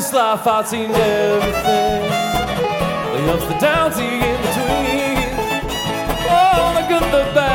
this life I've seen everything, the ups, the downs, the in-between. Oh, the good, the bad,